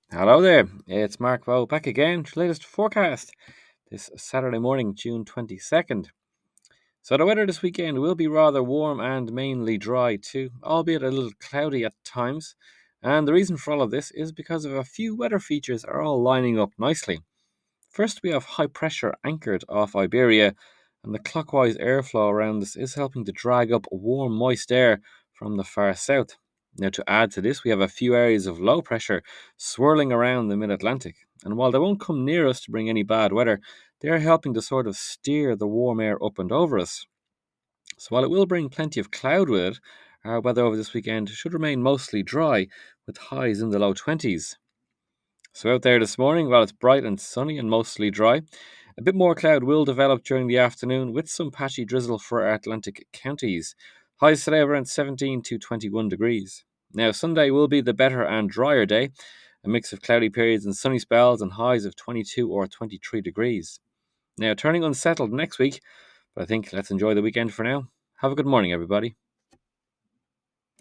Hello there, it's Mark Voe back again to the latest forecast this Saturday morning, June 22nd. So the weather this weekend will be rather warm and mainly dry too, albeit a little cloudy at times. And the reason for all of this is because of a few weather features are all lining up nicely. First, we have high pressure anchored off Iberia, and the clockwise airflow around this is helping to drag up warm, moist air from the far south. Now, to add to this, we have a few areas of low pressure swirling around the mid Atlantic, and while they won't come near us to bring any bad weather, they are helping to sort of steer the warm air up and over us. So, while it will bring plenty of cloud with it, our weather over this weekend should remain mostly dry, with highs in the low 20s. So out there this morning, well, it's bright and sunny and mostly dry. A bit more cloud will develop during the afternoon with some patchy drizzle for our Atlantic counties. Highs today of around 17 to 21 degrees. Now, Sunday will be the better and drier day, a mix of cloudy periods and sunny spells and highs of 22 or 23 degrees. Now, turning unsettled next week, but I think let's enjoy the weekend for now. Have a good morning, everybody.